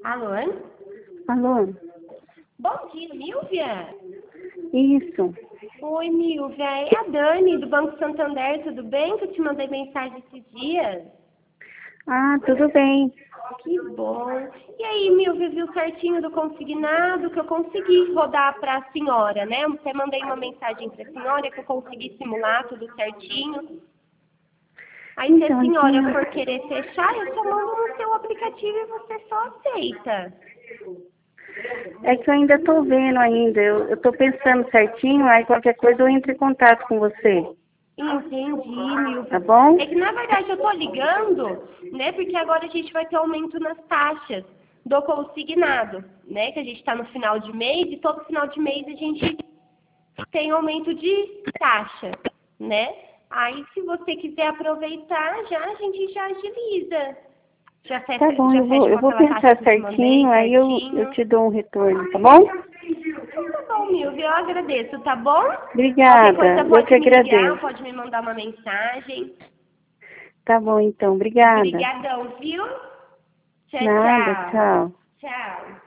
Alô? Alô? Bom dia, Milvia. Isso. Oi, Milvia. É a Dani, do Banco Santander. Tudo bem? Que eu te mandei mensagem esses dias. Ah, tudo bem. Que bom. E aí, Milvia, viu certinho do consignado que eu consegui rodar para a senhora, né? Eu até mandei uma mensagem para a senhora que eu consegui simular tudo certinho. Aí, se a Então, senhora for querer fechar, eu só mando no seu aplicativo e você só aceita. é que eu ainda estou vendo ainda. Eu estou pensando certinho, aí qualquer coisa eu entro em contato com você. Entendi, Milvia. Tá bom? É que, na verdade, eu tô ligando, né? Porque agora a gente vai ter aumento nas taxas do consignado, né? Que a gente está no final de mês e todo final de mês a gente tem aumento de taxa, né? Aí, se você quiser aproveitar, já a gente já agiliza. Já Tá fecha, bom, já fecha com eu vou aquela taxa pensar que eu te mandei certinho, aí eu certinho. te dou um retorno, tá bom? Então tá bom, Milvia, eu agradeço, tá bom? Qualquer Obrigada, coisa eu que pode me ligar, agradeço. pode me mandar uma mensagem. Tá bom, então, obrigada. Obrigadão, viu? Tchau, Nada, tchau. tchau. Tchau.